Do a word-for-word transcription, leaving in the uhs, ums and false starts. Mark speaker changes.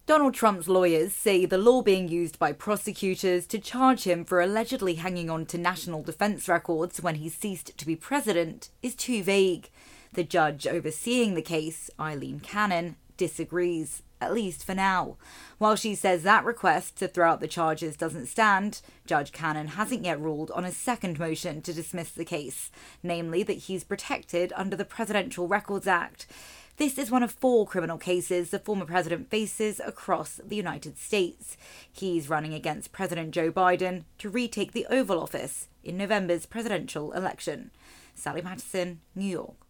Speaker 1: Donald Trump's lawyers say the law being used by prosecutors to charge him for allegedly hanging on to national defense records when he ceased to be president is too vague. The judge overseeing the case, Eileen Cannon, disagrees, at least for now. While she says that request to throw out the charges doesn't stand, Judge Cannon hasn't yet ruled on a second motion to dismiss the case, namely that he's protected under the Presidential Records Act. This is one of four criminal cases the former president faces across the United States. He's running against President Joe Biden to retake the Oval Office in November's presidential election. Sally Mattison, New York.